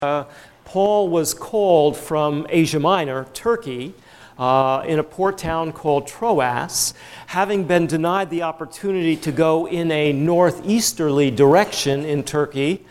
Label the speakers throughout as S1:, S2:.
S1: Paul was called from Asia Minor, Turkey, in a port town called Troas, having been denied the opportunity to go in a northeasterly direction in Turkey.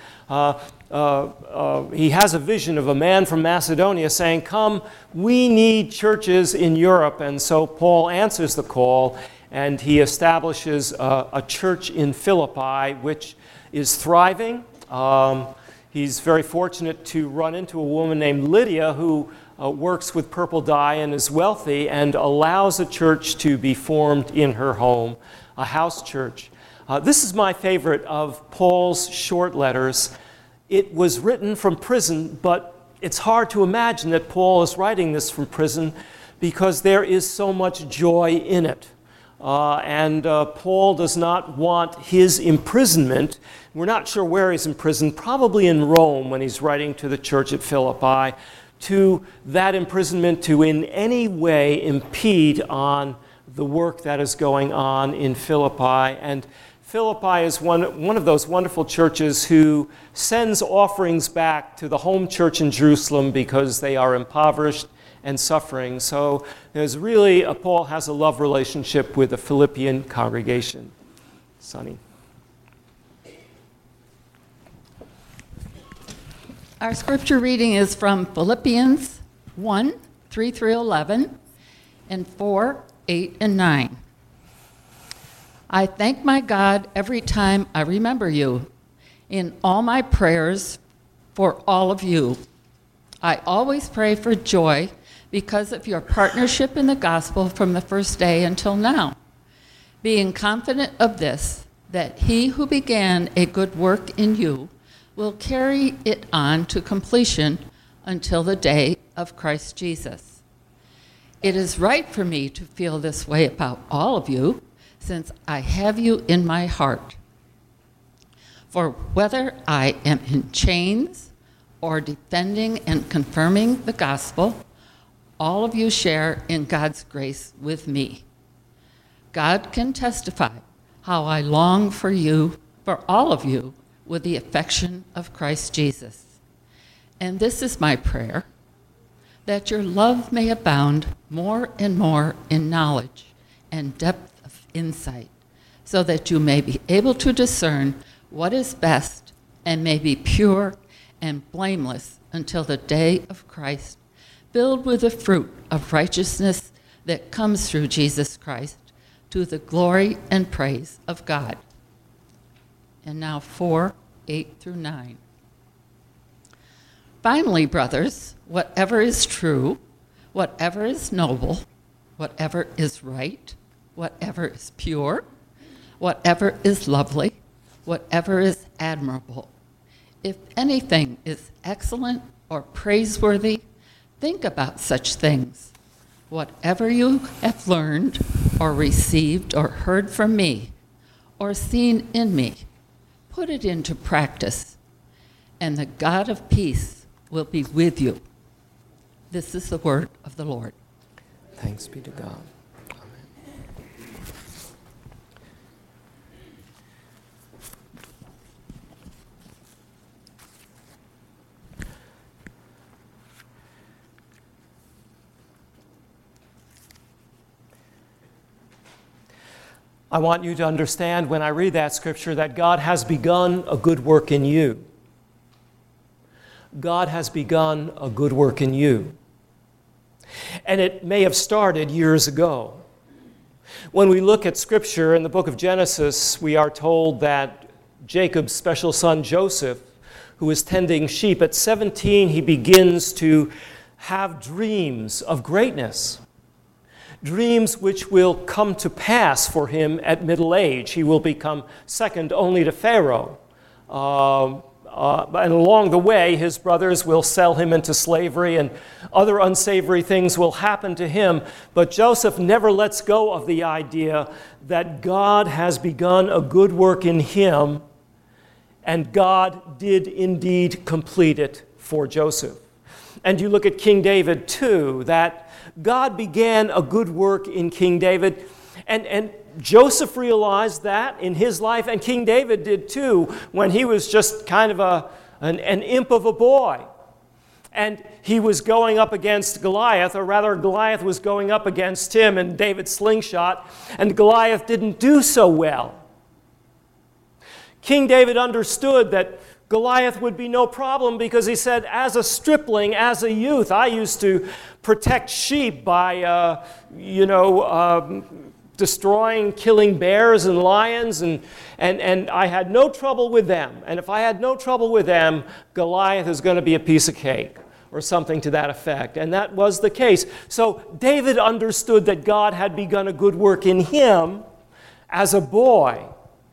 S1: He has a vision of a man from Macedonia saying, "Come, we need churches in Europe." And so Paul answers the call, and he establishes a church in Philippi, which is thriving. He's very fortunate to run into a woman named Lydia who works with purple dye and is wealthy and allows a church to be formed in her home, a house church. This is my favorite of Paul's short letters. It was written from prison, but it's hard to imagine that Paul is writing this from prison because there is so much joy in it. Paul does not want his imprisonment. We're not sure where he's imprisoned, probably in Rome when he's writing to the church at Philippi, to that imprisonment to in any way impede on the work that is going on in Philippi. And Philippi is one of those wonderful churches who sends offerings back to the home church in Jerusalem because they are impoverished and suffering. So there's really, Paul has a love relationship with the Philippian congregation. Sonny.
S2: Our scripture reading is from Philippians 1, 3 through 11, and 4, 8, and 9. I thank my God every time I remember you in all my prayers for all of you. I always pray for joy because of your partnership in the gospel from the first day until now, being confident of this, that he who began a good work in you will carry it on to completion until the day of Christ Jesus. It is right for me to feel this way about all of you, since I have you in my heart. For whether I am in chains or defending and confirming the gospel, all of you share in God's grace with me. God can testify how I long for you, for all of you, with the affection of Christ Jesus. And this is my prayer, that your love may abound more and more in knowledge and depth of insight, so that you may be able to discern what is best and may be pure and blameless until the day of Christ, filled with the fruit of righteousness that comes through Jesus Christ, to the glory and praise of God. And now 4, 8 through 9. Finally, brothers, whatever is true, whatever is noble, whatever is right, whatever is pure, whatever is lovely, whatever is admirable, if anything is excellent or praiseworthy, think about such things. Whatever you have learned or received or heard from me or seen in me, put it into practice, and the God of peace will be with you. This is the word of the Lord.
S1: Thanks be to God. I want you to understand when I read that scripture that God has begun a good work in you. God has begun a good work in you. And it may have started years ago. When we look at scripture in the book of Genesis, we are told that Jacob's special son Joseph, who was tending sheep, at 17 he begins to have dreams of greatness. Dreams which will come to pass for him at middle age. He will become second only to Pharaoh. And along the way, his brothers will sell him into slavery and other unsavory things will happen to him. But Joseph never lets go of the idea that God has begun a good work in him, and God did indeed complete it for Joseph. And you look at King David too, that God began a good work in King David, and Joseph realized that in his life, and King David did too, when he was just kind of an imp of a boy. And he was going up against Goliath, or rather Goliath was going up against him in David's slingshot, and Goliath didn't do so well. King David understood that Goliath would be no problem because he said, as a stripling, as a youth, I used to protect sheep by, destroying, killing bears and lions, and I had no trouble with them. And if I had no trouble with them, Goliath is going to be a piece of cake, or something to that effect. And that was the case. So David understood that God had begun a good work in him as a boy.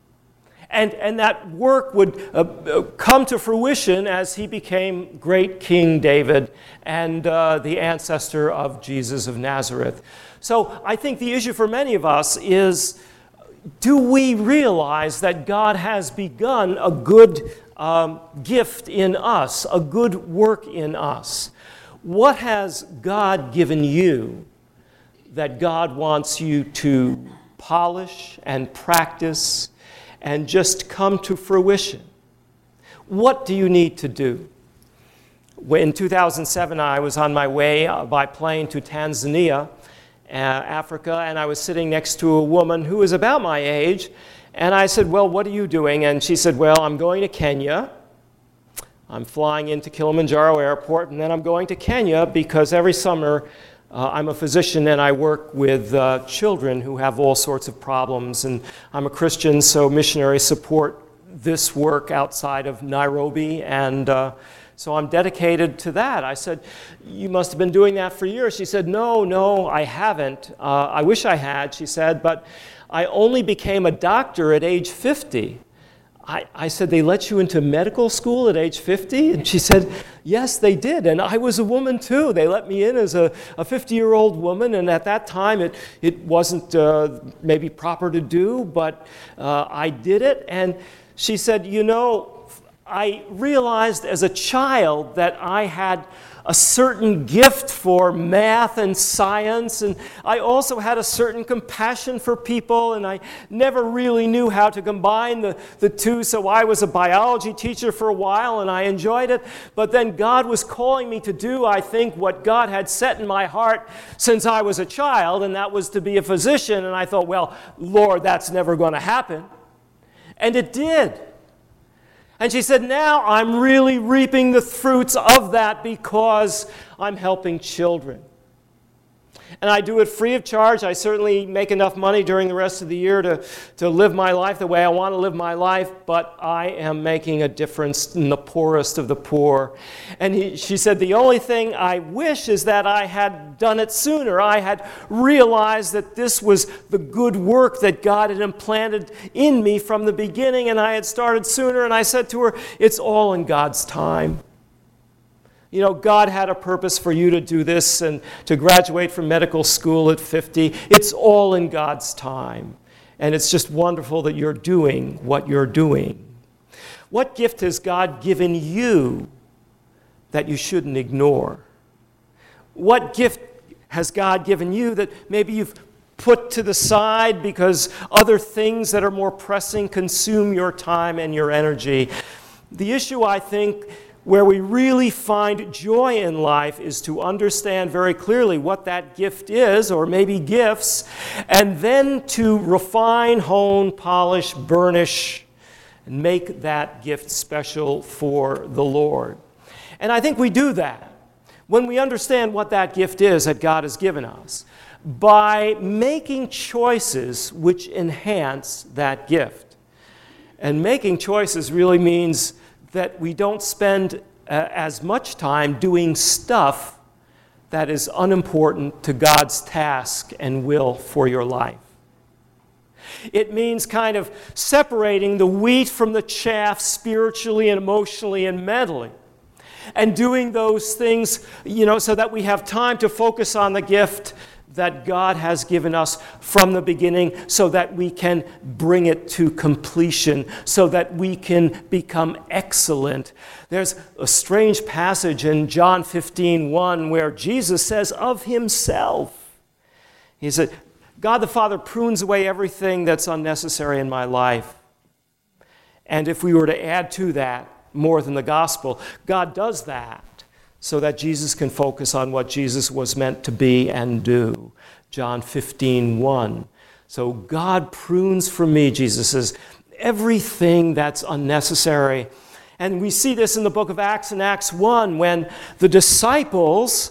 S1: And that work would come to fruition as he became great King David and the ancestor of Jesus of Nazareth. So I think the issue for many of us is, do we realize that God has begun a good gift in us, a good work in us? What has God given you that God wants you to polish and practice and just come to fruition? What do you need to do? In 2007, I was on my way by plane to Tanzania, Africa, and I was sitting next to a woman who was about my age, and I said, well, what are you doing? And she said, well, I'm going to Kenya. I'm flying into Kilimanjaro Airport, and then I'm going to Kenya because every summer I'm a physician and I work with children who have all sorts of problems, and I'm a Christian, so missionaries support this work outside of Nairobi, and so I'm dedicated to that. I said, you must have been doing that for years. She said, no, I haven't. I wish I had, she said, but I only became a doctor at age 50. I said, they let you into medical school at age 50? And she said, yes, they did. And I was a woman too. They let me in as a 50-year-old woman, and at that time it wasn't maybe proper to do, but I did it. And she said, I realized as a child that I had a certain gift for math and science, and I also had a certain compassion for people, and I never really knew how to combine the two, so I was a biology teacher for a while, and I enjoyed it, but then God was calling me to do, I think, what God had set in my heart since I was a child, and that was to be a physician, and I thought, well, Lord, that's never going to happen. And it did. And she said, now I'm really reaping the fruits of that because I'm helping children. And I do it free of charge. I certainly make enough money during the rest of the year to live my life the way I want to live my life, but I am making a difference in the poorest of the poor. And she said, the only thing I wish is that I had done it sooner. I had realized that this was the good work that God had implanted in me from the beginning, and I had started sooner. And I said to her, it's all in God's time. God had a purpose for you to do this and to graduate from medical school at 50. It's all in God's time. And it's just wonderful that you're doing what you're doing. What gift has God given you that you shouldn't ignore? What gift has God given you that maybe you've put to the side because other things that are more pressing consume your time and your energy? The issue, I think, where we really find joy in life is to understand very clearly what that gift is, or maybe gifts, and then to refine, hone, polish, burnish, and make that gift special for the Lord. And I think we do that when we understand what that gift is that God has given us, by making choices which enhance that gift. And making choices really means that we don't spend as much time doing stuff that is unimportant to God's task and will for your life. It means kind of separating the wheat from the chaff spiritually and emotionally and mentally, and doing those things, so that we have time to focus on the gift that God has given us from the beginning, so that we can bring it to completion, so that we can become excellent. There's a strange passage in John 15:1 where Jesus says of himself, he said, God the Father prunes away everything that's unnecessary in my life. And if we were to add to that more than the gospel, God does that so that Jesus can focus on what Jesus was meant to be and do. John 15:1. So God prunes from me, Jesus says, everything that's unnecessary. And we see this in the book of Acts, in Acts 1, when the disciples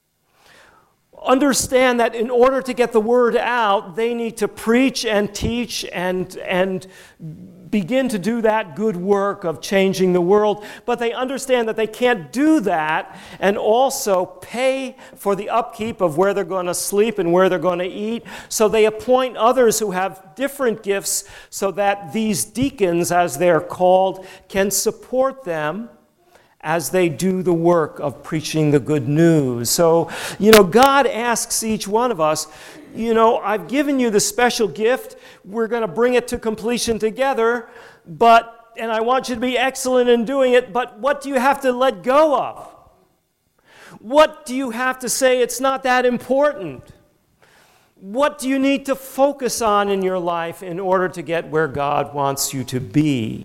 S1: understand that in order to get the word out, they need to preach and teach and begin to do that good work of changing the world. But they understand that they can't do that and also pay for the upkeep of where they're going to sleep and where they're going to eat. So they appoint others who have different gifts so that these deacons, as they're called, can support them as they do the work of preaching the good news. So, God asks each one of us, I've given you the special gift. We're going to bring it to completion together, and I want you to be excellent in doing it, but what do you have to let go of? What do you have to say it's not that important? What do you need to focus on in your life in order to get where God wants you to be?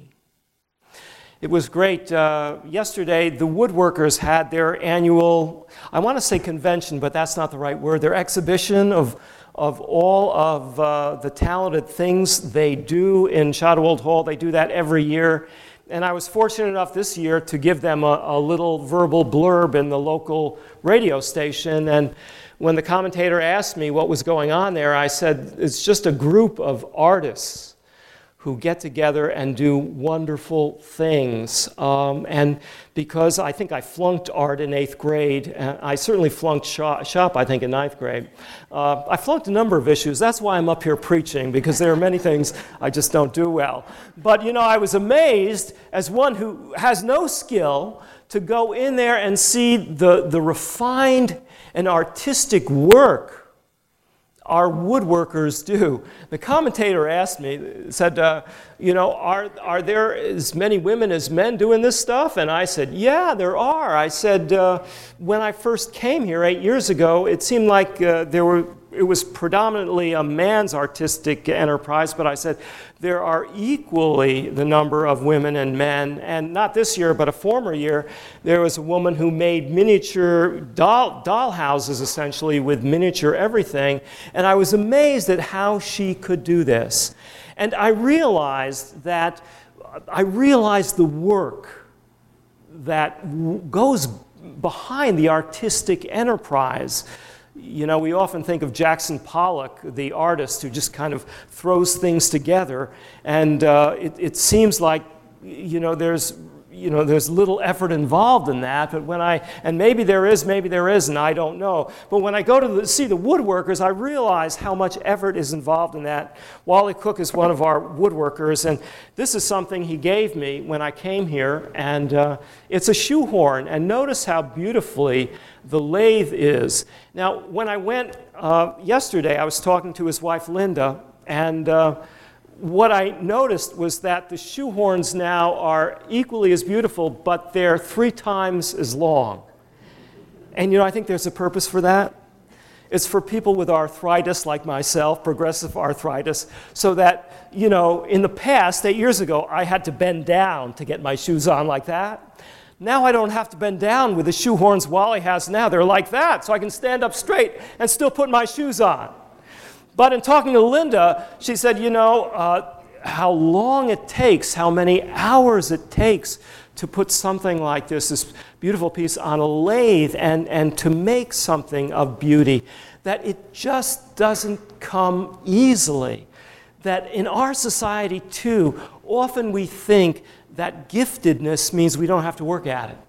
S1: It was great. Yesterday, the woodworkers had their annual, I want to say convention, but that's not the right word, their exhibition of all of the talented things they do in Shadowald Hall. They do that every year. And I was fortunate enough this year to give them a little verbal blurb in the local radio station. And when the commentator asked me what was going on there, I said, it's just a group of artists who get together and do wonderful things. And because I think I flunked art in 8th grade, I certainly flunked shop, I think, in 9th grade. I flunked a number of issues. That's why I'm up here preaching, because there are many things I just don't do well. But, I was amazed, as one who has no skill, to go in there and see the refined and artistic work our woodworkers do. The commentator asked me, said, are there as many women as men doing this stuff? And I said, yeah, there are. I said, when I first came here 8 years ago, it seemed like it was predominantly a man's artistic enterprise, but I said, there are equally the number of women and men, and not this year, but a former year, there was a woman who made miniature doll houses, essentially, with miniature everything, and I was amazed at how she could do this. And I realized the work that goes behind the artistic enterprise. We often think of Jackson Pollock, the artist who just kind of throws things together, and it seems like there's little effort involved in that. But and maybe there is, maybe there isn't, I don't know. But when I go to see the woodworkers, I realize how much effort is involved in that. Wally Cook is one of our woodworkers, and this is something he gave me when I came here, and it's a shoehorn. And notice how beautifully the lathe is. Now, when I went yesterday, I was talking to his wife, Linda, and what I noticed was that the shoehorns now are equally as beautiful, but they're 3 times as long. And I think there's a purpose for that. It's for people with arthritis like myself, progressive arthritis, so that, in the past, 8 years ago, I had to bend down to get my shoes on like that. Now I don't have to bend down with the shoehorns Wally has now. They're like that, so I can stand up straight and still put my shoes on. But in talking to Linda, she said, how long it takes, how many hours it takes to put something like this beautiful piece on a lathe and to make something of beauty, that it just doesn't come easily. That in our society, too, often we think that giftedness means we don't have to work at it.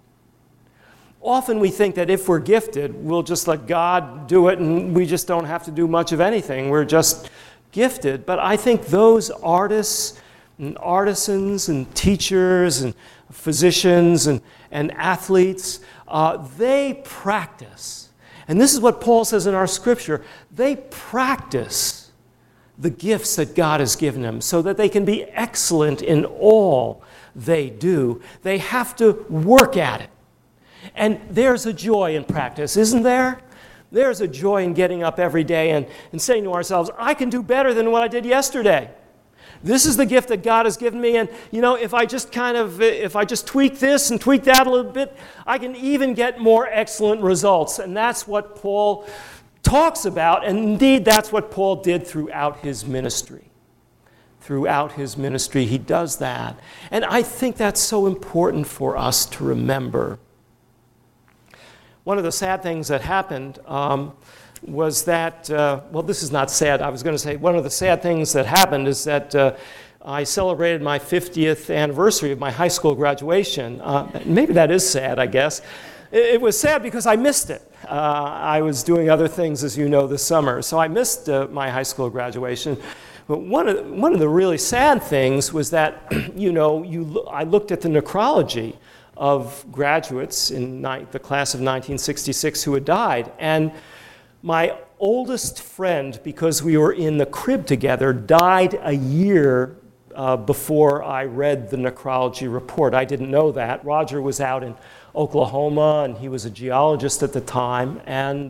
S1: Often we think that if we're gifted, we'll just let God do it and we just don't have to do much of anything. We're just gifted. But I think those artists and artisans and teachers and physicians and athletes, they practice. And this is what Paul says in our scripture. They practice the gifts that God has given them so that they can be excellent in all they do. They have to work at it. And there's a joy in practice, isn't there? There's a joy in getting up every day and saying to ourselves, I can do better than what I did yesterday. This is the gift that God has given me, and if I just tweak this and tweak that a little bit, I can even get more excellent results. And that's what Paul talks about, and indeed that's what Paul did throughout his ministry. Throughout his ministry, he does that. And I think that's so important for us to remember. One of the sad things that happened was that, this is not sad. I was going to say one of the sad things that happened is that I celebrated my 50th anniversary of my high school graduation. Maybe that is sad, I guess. It was sad because I missed it. I was doing other things, as you know, this summer. So I missed my high school graduation. But one of the really sad things was that, I looked at the necrology of graduates in the class of 1966 who had died. And my oldest friend, because we were in the crib together, died a year before I read the necrology report. I didn't know that. Roger was out in Oklahoma, and he was a geologist at the time. And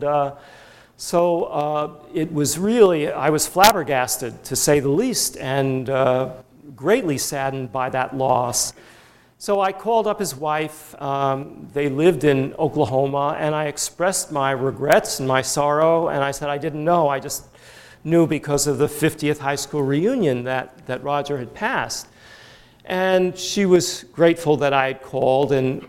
S1: so it was really, I was flabbergasted, to say the least, and greatly saddened by that loss. So I called up his wife. They lived in Oklahoma, and I expressed my regrets and my sorrow, and I said I didn't know. I just knew because of the 50th high school reunion that Roger had passed. And she was grateful that I had called, and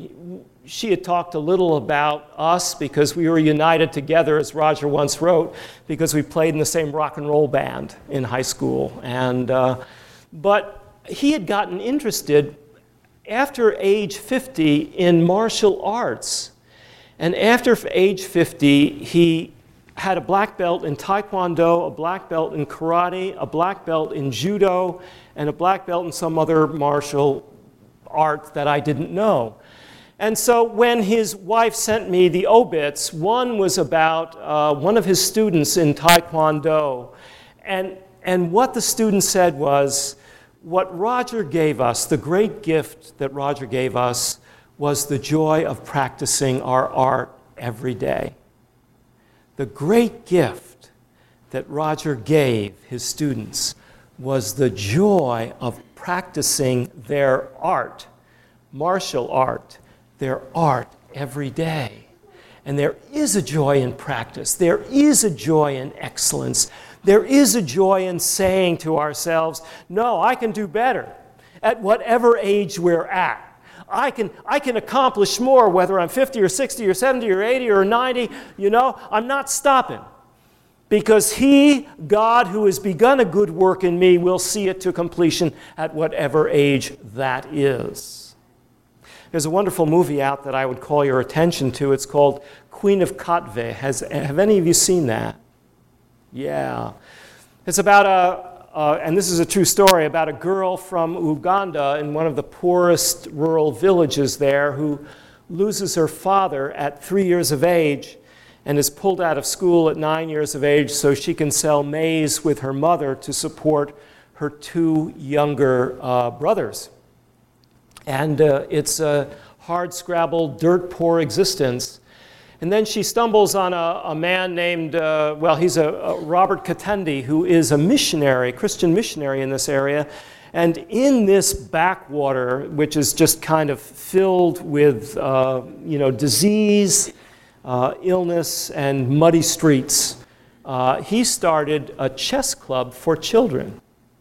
S1: she had talked a little about us because we were united together, as Roger once wrote, because we played in the same rock and roll band in high school. And but he had gotten interested after age 50 in martial arts. And after age 50, he had a black belt in Taekwondo, a black belt in karate, a black belt in judo, and a black belt in some other martial art that I didn't know. And so when his wife sent me the obits, one was about one of his students in Taekwondo. And what the student said was, what Roger gave us, the great gift that Roger gave us, was the joy of practicing our art every day. The great gift that Roger gave his students was the joy of practicing their art, martial art, their art every day. And there is a joy in practice. There is a joy in excellence. There is a joy in saying to ourselves, no, I can do better at whatever age we're at. I can accomplish more, whether I'm 50 or 60 or 70 or 80 or 90. I'm not stopping. Because he, God, who has begun a good work in me, will see it to completion at whatever age that is. There's a wonderful movie out that I would call your attention to. It's called Queen of Katwe. Have any of you seen that? Yeah. It's about and this is a true story, about a girl from Uganda in one of the poorest rural villages there who loses her father at 3 years of age and is pulled out of school at 9 years of age so she can sell maize with her mother to support her two younger brothers. And it's a hard-scrabbled, dirt-poor existence. And then she stumbles on a man named, he's a Robert Katendi, who is a missionary, Christian missionary in this area. And in this backwater, which is just kind of filled with, disease, illness, and muddy streets, he started a chess club for children.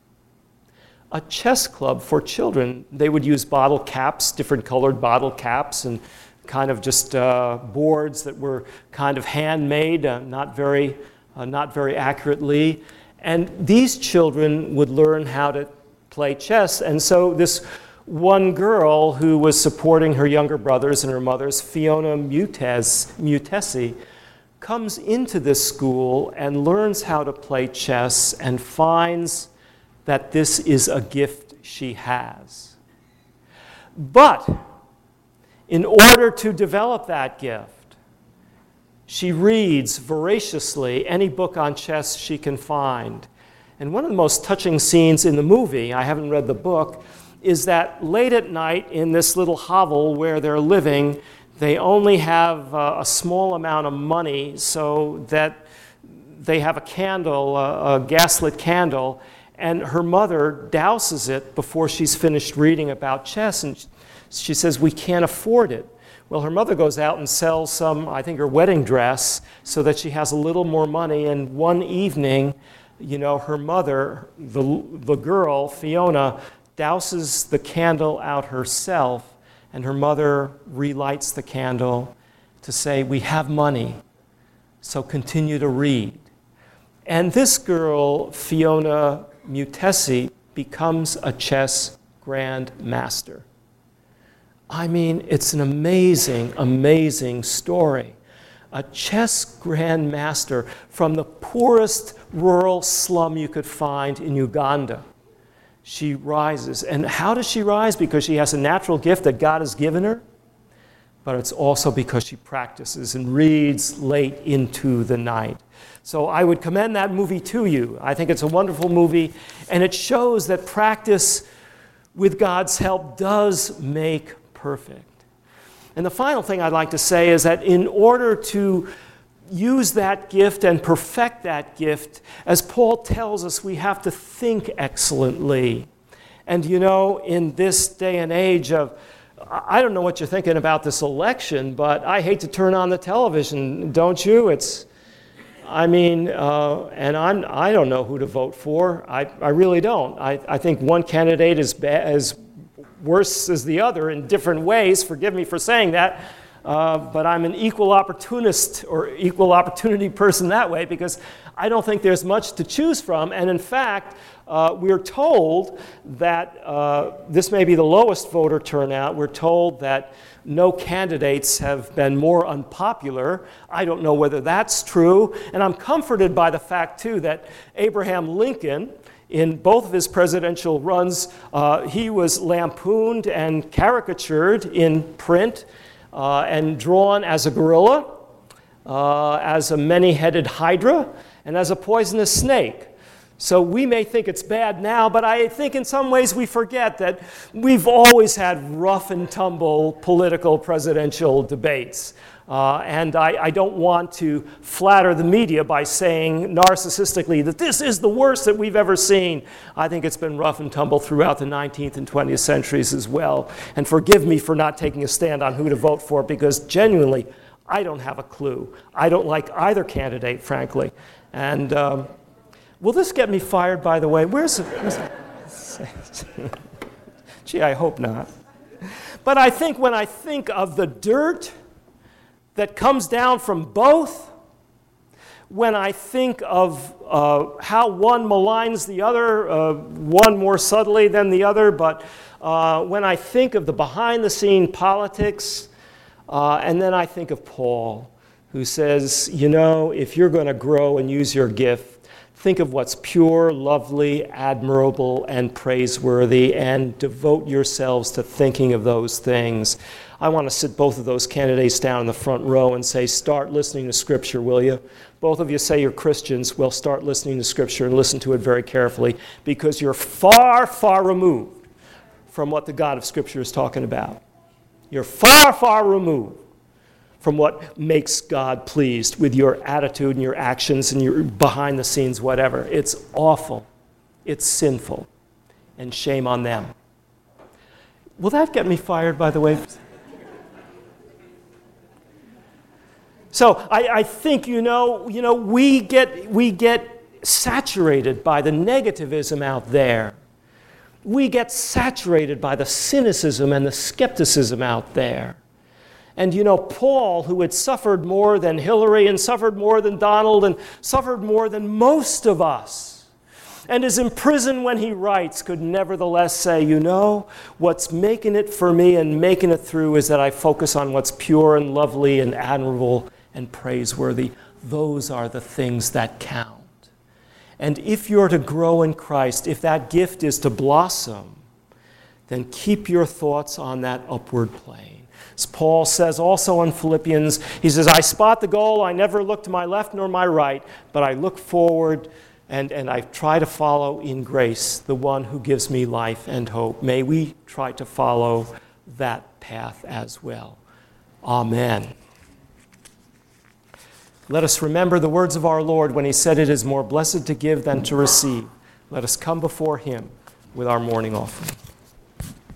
S1: A chess club for children. They would use bottle caps, different colored bottle caps, and kind of just boards that were kind of handmade, not very accurately. And these children would learn how to play chess. And so this one girl who was supporting her younger brothers and her mothers, Fiona Mutesi, comes into this school and learns how to play chess and finds that this is a gift she has. But in order to develop that gift, she reads voraciously any book on chess she can find. And one of the most touching scenes in the movie, I haven't read the book, is that late at night in this little hovel where they're living, they only have a small amount of money so that they have a candle, a gaslit candle, and her mother douses it before she's finished reading about chess, and she says, we can't afford it. Well, her mother goes out and sells some, I think her wedding dress, so that she has a little more money, and one evening, her mother, the girl, Fiona, douses the candle out herself, and her mother relights the candle to say, we have money, so continue to read. And this girl, Fiona Mutesi, becomes a chess grandmaster. I mean, it's an amazing, amazing story. A chess grandmaster from the poorest rural slum you could find in Uganda. She rises. And how does she rise? Because she has a natural gift that God has given her, but it's also because she practices and reads late into the night. So I would commend that movie to you. I think it's a wonderful movie, and it shows that practice with God's help does make perfect. And the final thing I'd like to say is that in order to use that gift and perfect that gift, as Paul tells us, we have to think excellently. And in this day and age of, I don't know what you're thinking about this election, but I hate to turn on the television, don't you? And I don't know who to vote for. I really don't. I think one candidate is as worse as the other in different ways. Forgive me for saying that. But I'm an equal opportunist or equal opportunity person that way, because I don't think there's much to choose from. And in fact, we're told that this may be the lowest voter turnout. We're told that no candidates have been more unpopular. I don't know whether that's true. And I'm comforted by the fact, too, that Abraham Lincoln, in both of his presidential runs, he was lampooned and caricatured in print and drawn as a gorilla, as a many-headed hydra, and as a poisonous snake. So we may think it's bad now, but I think in some ways we forget that we've always had rough and tumble political presidential debates. And I don't want to flatter the media by saying narcissistically that this is the worst that we've ever seen. I think it's been rough and tumble throughout the 19th and 20th centuries as well. And forgive me for not taking a stand on who to vote for, because genuinely, I don't have a clue. I don't like either candidate, frankly. And will this get me fired, by the way? Where's Gee, I hope not. But I think when I think of the dirt that comes down from both, when I think of how one maligns the other, one more subtly than the other, but when I think of the behind-the-scene politics, and then I think of Paul, who says, if you're going to grow and use your gift, think of what's pure, lovely, admirable, and praiseworthy, and devote yourselves to thinking of those things. I want to sit both of those candidates down in the front row and say, start listening to Scripture, will you? Both of you say you're Christians. Well, start listening to Scripture and listen to it very carefully, because you're far, far removed from what the God of Scripture is talking about. You're far, far removed from what makes God pleased with your attitude and your actions and your behind-the-scenes whatever. It's awful. It's sinful. And shame on them. Will that get me fired, by the way? So I think, we get saturated by the negativism out there. We get saturated by the cynicism and the skepticism out there. And Paul, who had suffered more than Hillary and suffered more than Donald and suffered more than most of us, and is in prison when he writes, could nevertheless say, what's making it for me and making it through is that I focus on what's pure and lovely and admirable and praiseworthy. Those are the things that count. And if you're to grow in Christ, if that gift is to blossom, then keep your thoughts on that upward plane. As Paul says also in Philippians, he says, I spot the goal, I never look to my left nor my right, but I look forward and I try to follow in grace the one who gives me life and hope. May we try to follow that path as well. Amen. Let us remember the words of our Lord when he said, it is more blessed to give than to receive. Let us come before him with our morning offering.